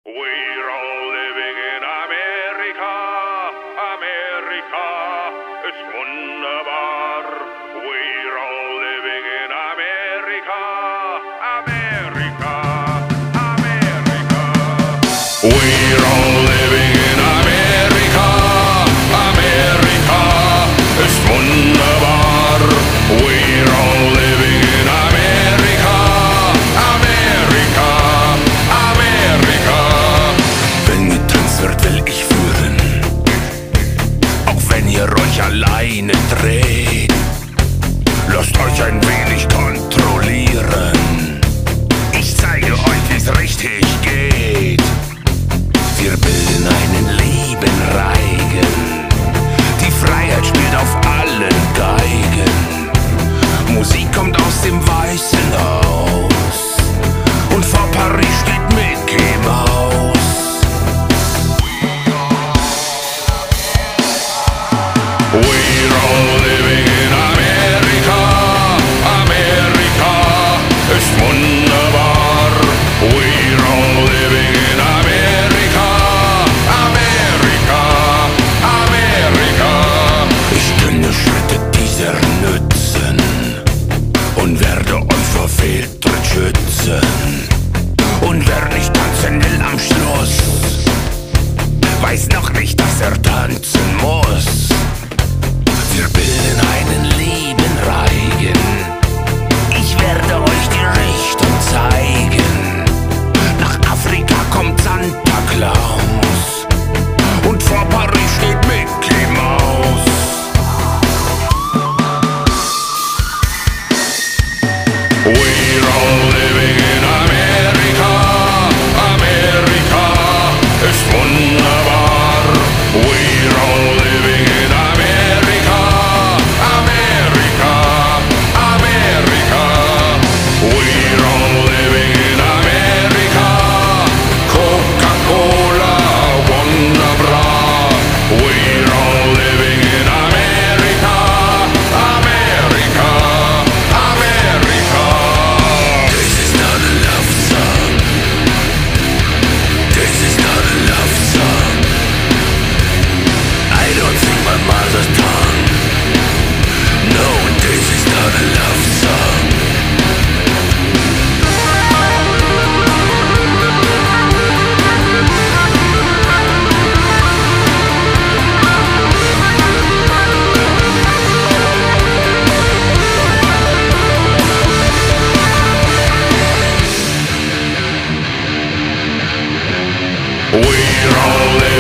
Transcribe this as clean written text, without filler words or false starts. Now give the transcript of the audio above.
We're all living in Amerika, Amerika ist wunderbar. We're all living in Amerika, Amerika, Amerika. We're all living in Amerika, Amerika ist wunderbar. We're all living in Amerika, Amerika, Amerika. Wenn getanzt wird, will ich führen, auch wenn ihr euch alleine dreht. Lasst euch ein wenig kontrollieren. Ich zeige euch, wie's richtig geht. Wir bilden einen lieben Reigen. Die Freiheit spielt auf allen Geigen. Musik kommt aus dem Weißen Haus und vor Paris steht Mickey Mouse. We're all living in Amerika, Amerika ist wunderbar. We're all living in Amerika, Amerika, Amerika. Ich kenne Schritte dieser nützen und werde euch vor Fehltritt schützen. Und wer nicht tanzen will am Schluss, weiß noch nicht, dass er tanzen muss. Wir bilden einen lieben Reigen. Ich werde euch die Richtung zeigen. Nach Afrika kommt Santa Claus und vor Paris steht Mickey Mouse. We're all living in Amerika, Amerika ist wunderbar. We're all living in Amerika, Amerika, Amerika. We're all living in Amerika. Coca-Cola, wunderbar. We're all living in Amerika, Amerika, Amerika. This is not a love song. This is not a love song. I don't sing my mother tongue. No, this is not a love song. We're all living